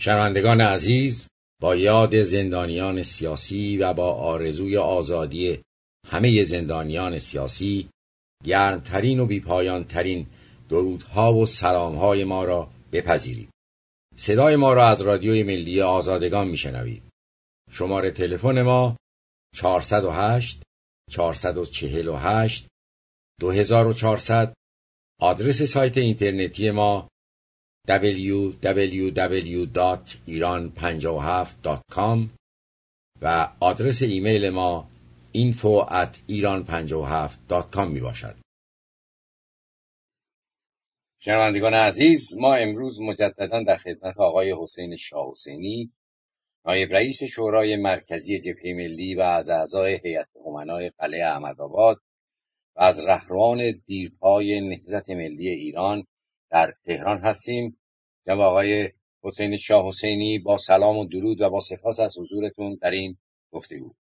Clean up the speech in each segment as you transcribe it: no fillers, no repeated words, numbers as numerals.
شنوندگان عزیز، با یاد زندانیان سیاسی و با آرزوی آزادی همه زندانیان سیاسی، گرمترین و بیپایانترین درودها و سلامهای ما را بپذیرید. صدای ما را از رادیوی ملی آزادگان میشنوید. شماره تلفن ما 408 448 2400. آدرس سایت اینترنتی ما www.iran57.com و آدرس ایمیل ما info@iran57.com می باشد. شنوندگان عزیز، ما امروز مجددا در خدمت آقای حسین شاه حسینی، نایب رئیس شورای مرکزی جبهه ملی و از اعضای هیئت امنای قلعه احمدآباد و از رهروان دیرپای نهضت ملی ایران در تهران هستیم. جناب آقای حسین شاه حسینی، با سلام و درود و با سپاس از حضورتون در این گفتگو.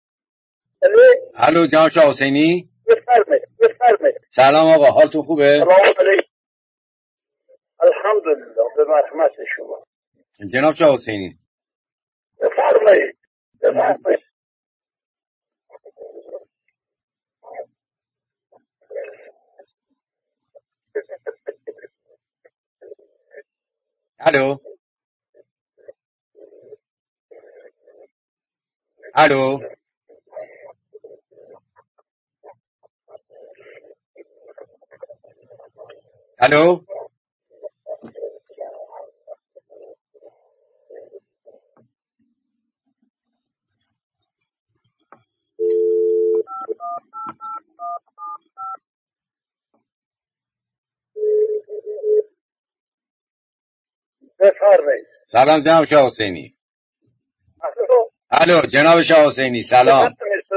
الو جناب شاه حسینی، بفرمایید. سلام آقا، حالتون خوبه؟ سلام علیکم. الحمدلله، به مرحمت شما. جناب شاه حسینی بفرمایید. الو الو الو بفرمایید. سلام جناب شاه حسینی. الو جناب شاه حسینی، سلام.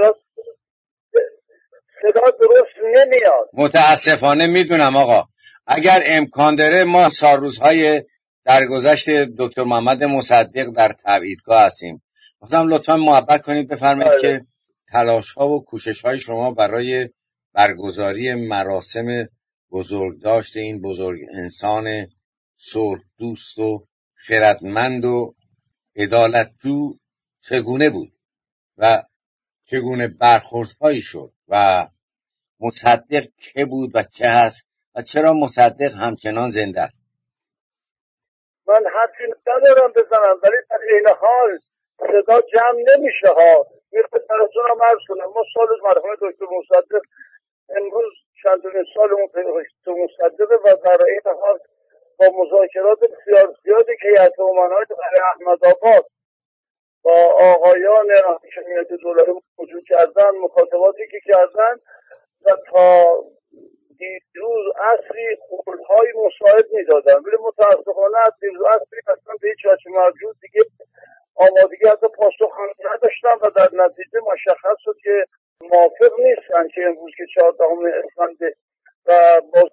صدا درست نمیاد. متاسفانه میدونم آقا. اگر امکان داره، ما سالروزهای درگذشت دکتر محمد مصدق در تبعیدگاه هستیم. مثلا لطفا محبت کنید بفرمایید که تلاش‌ها و کوشش‌های شما برای برگزاری مراسم بزرگداشت این بزرگ انسان صلح دوست و خردمند و عدالتجو چگونه بود و چگونه برخوردهایی شد و مصدق که بود و چه هست و چرا مصدق همچنان زنده است. من حرفی ندارم بزنم، ولی در این حال صدا جمع نمیشه ها. میخواد براتون هم عرض کنم، ما سال مرحوم دکتر مصدق امروز چندمین سالمون دکتر مصدق و در این حال با مذاکرات بسیار زیادی که هیئت امنای قلعه احمدآباد با آقایان حاکمیت دولت وجود کردن، مکاتباتی که کردن و تا دیروز عصری قولهای مساعد میدادن، ولی متاسفانه از دیروز عصری اصلا به هیچ وجه موجود دیگه آمادگی حتی پاسخ هم نداشتن و در نتیجه مشخص شد که موافق نیستن که امروز که 14 اسفند و با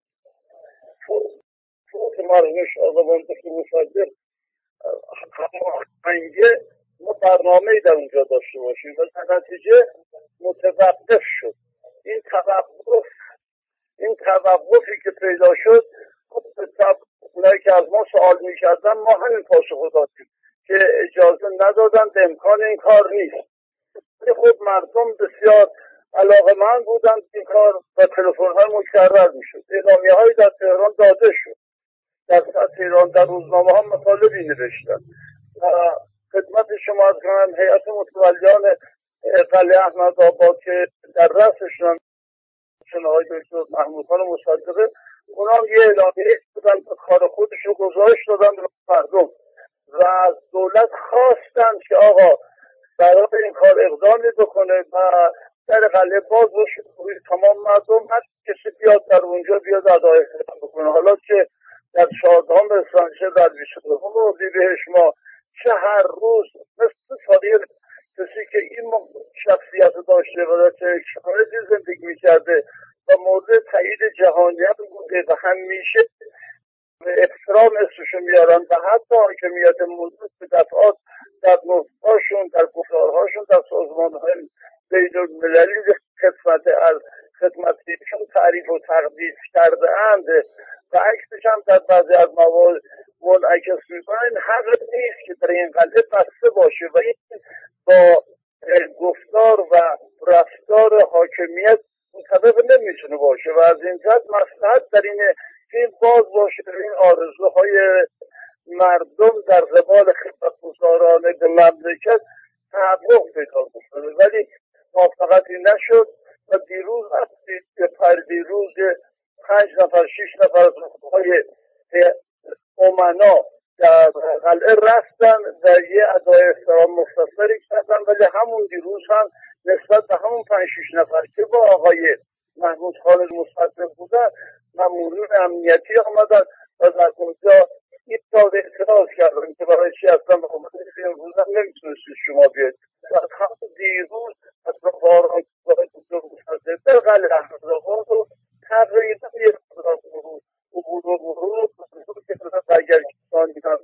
فوت مرحوم شاهزاده دکتر مصدق هماهنگی ما برنامه‌ای در اونجا داشته باشیم و در نتیجه متوقف شد. این توقفی که پیدا شد، خب اونایی که از ما سوال میکردن ما همین پاسخ دادیم که اجازه ندادن، به امکان این کار نیست. ولی خب مردم بسیار علاقه‌مند بودن این کار و تلفن‌های مکرر میشد. اعلامیه‌هایی در تهران داده شد، در سطح ایران در روزنامه‌ها مطالبی نوشتن و خدمت شما از کنم هیئت متولیان قلعه احمدآباد که در رأسشون جناب دکتر محمود خان مصدق، اونا هم یه اعلامیه دادن به کار خودشون گزارش دادن به مردم و از دولت خواستن که آقا برای این کار اقدامی بکنه و در قلعه باز باشه، تمام مردم هر کسی بیاد در اونجا بیاد ادای خدمت بکنه. حالا که در 14 اسفند چه در 29 اردیبهشت ما چه هر روز مثل تاریخ کسی که این شخصیت داشته و در شرایطی زندگی میکرده و مورد تایید جهانیت بوده و همیشه احترام اسمشو میارن و حتی حاکمیت موجود به دفعات در نطقهاشون، در گفتارهاشون، در سازمانهای بین المللی خدمتیشون تعریف و تقدیس کرده اند و عکسش هم در بعضی از منعکس میکنن، حق نیست که در این قلعه بسته باشه و این با گفتار و رفتار حاکمیت مطابق نمیتونه باشه و از این جهت مصلحت در اینه که این باز باشه، در این آرزوهای مردم در قبال خدمتگزاران به مملکت تحقق پیدا کنه. ولی موفقیتی نشد و دیروز دیروز 5 نفر 6 نفر از های امنا در قلعه رفتن و یه ادای احترام مختصری کردن، ولی همون دیروز هم نسبت به همون 5 6 نفر که با آقای محمود خان مصدق بودن مامورین امنیتی آمدن و در اونجا این داده اعتراض کردن که برای چی اصلا به حکومت امروز هم نمیتونستید شما بیاید. و همون دیروز از باران دکتر مصدق در قلعه احمدآباد و تقریبا یه عبور که اگر کسانی هم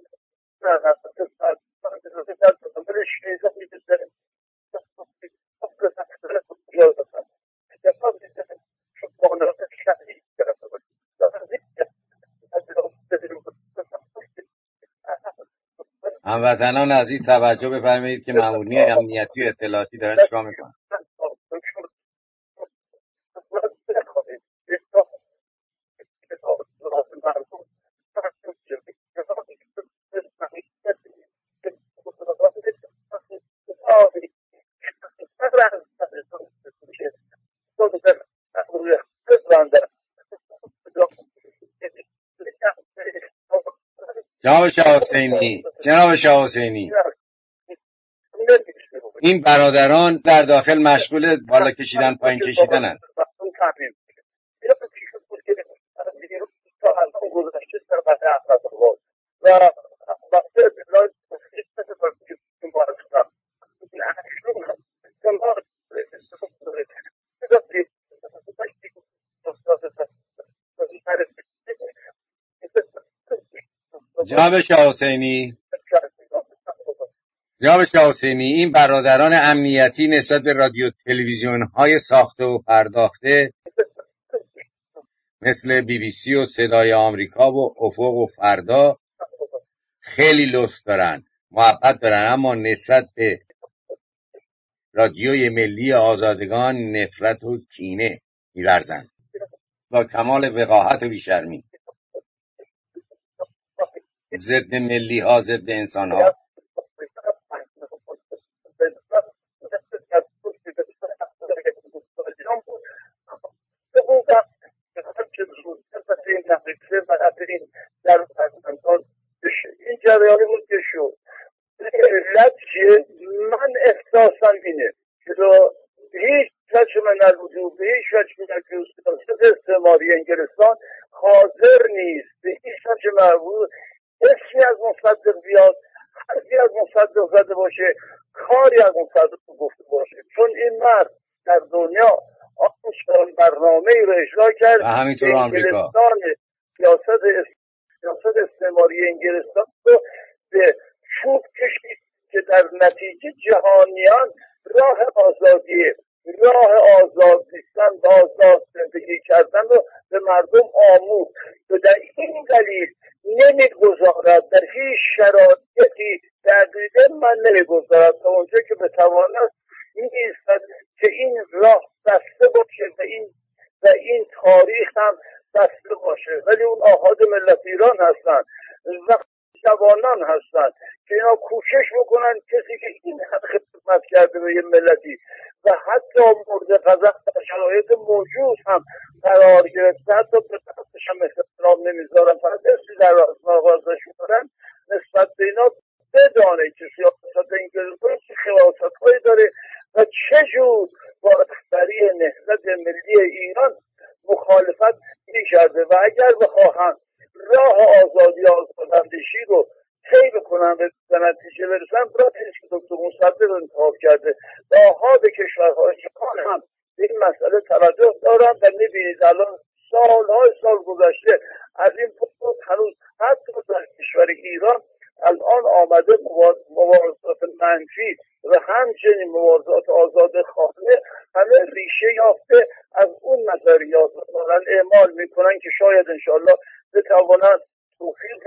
هموطنان عزیز توجه بفرمایید که مامورین امنیتی و اطلاعاتی دارن چیکار میکنن. جناب شاه حسینی این برادران در داخل مشغول بالا کشیدن پایین کشیدن هستند. جناب شاه حسینی این برادران امنیتی نسبت به رادیو تلویزیون های ساخته و پرداخته مثل BBC و صدای آمریکا و افق و فردا خیلی لطف دارن، محبت دارن، اما نسبت به رادیوی ملی آزادگان نفرت و کینه می‌ورزن با کمال وقاحت و بی‌شرمی، ضد ملی ها، ضد انسان ها. این جریانی بود که شد علت چیه؟ من احساسم اینه که هیچ وجه من الوجود به هیچ وجه من که سیاست استعماری انگلستان حاضر نیست به هیچ وجه مربوط اسمی از مصدق بیاد، حرفی از مصدق زده باشه، کاری از مصدق گفته باشه، چون این مرد در دنیا آنچنان برنامه ای رو اجرا کرد همینطور آمریکا سیاست استعماری انگلستان رو به چوب کشید که در نتیجه جهانیان راه آزاد زیستن و آزاد زندگی کردن رو به مردم آموخت و در این دلیل نمیگذارد در هیچ شرایطی دقیقه من نمیگذارد تا اونجا که بتواند میایستد که این راه بسته باشه و این تاریخ هم بسته باشه. ولی اون آحاد ملت ایران هستن و جوانان هستن که اینا کوشش بکنن کسی که این خدمت کرده به یه ملتی و حتی مورد قضا در شرایط موجود هم قرار گرفته، حتی به طرفش هم احترام نمیذارن، فقط اسمی در آغازش میکنن، نسبت به اینا بدانه که سیاست انگلستان چه خواستهایی داره و چجور با رهبری نهضت ملی ایران مخالفت میکرده و اگر بخواهند راه آزاداندیشی رو طی بکنن به نتیجه برسن، راهی که دکتر مصدق رو انتخاب کرده و آحاد کشورهای جهان هم به این مسئله توجه دارن و میبینید الان سالهای سال گذشته از این پس هنوز حتی در کشور ایران الان آمده مبارزات منفی و همچنین مبارزات آزاد خانه همه ریشه یافته از اون نظریات و دارن اعمال میکنن که شاید انشاءالله بتوانند توفیق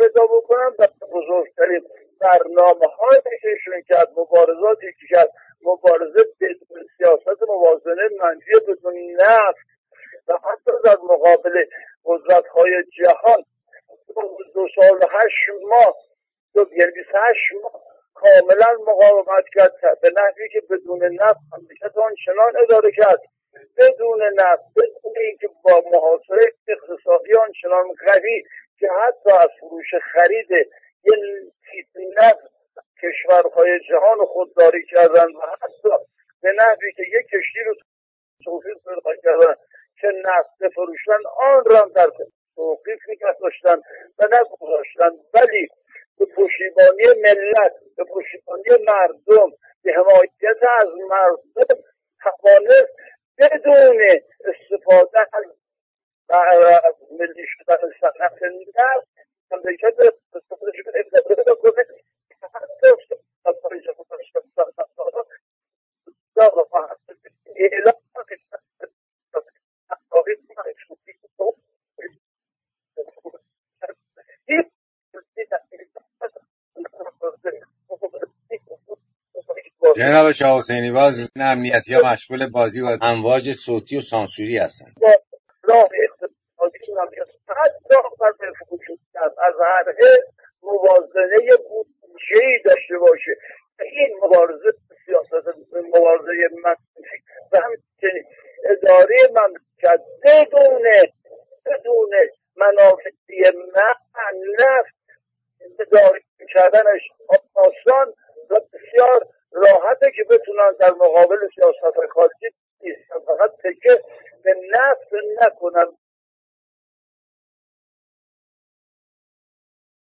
پیدا بکنن و بزرگترین برنامه های کشون کرد، مبارزاتی که کرد، مبارزه بدون سیاست موازنه منفی بدون نفت و حتی در مقابل قدرت های جهان 2 سال و 8 ماه یعنی 28 ماه کاملا مقاومت کرد به نحوی که بدون نفت مملکت آنچنان اداره کرد، بدون نفت، بدون اینکه با محاصره اقتصادی آنچنان قوی که حتی از فروش خرید یه تیپ نفت کشورهای جهان خودداری کردن و حتی به نحوی که یک کشتی رو توقیف پیدا کردن که نفت بفروشن آن را در توقیف نگه داشتن و نگذاشتن، ولی به پشتیبانی ملت، به پشتیبانی مردم، به حمایت از مردم توانست بدون استفاده از ملی شدن صنعت نفت مملکت استفاده شده اداره کنه که حتی جناب شاه حسینی باز امنیتی ها مشغول بازی و امواج صوتی و سانسوری هستن. راه اقتصادی حتی فرد وجود کرد از هر موازنه بودجه‌ای داشته باشه. این مبارزه سیاست مبارزه منطقی و همچنین اداره مملکت بدون منافعی نفت اداره کردنش آسان و بسیار راحته که بتونن در مقابل سیاست خارجی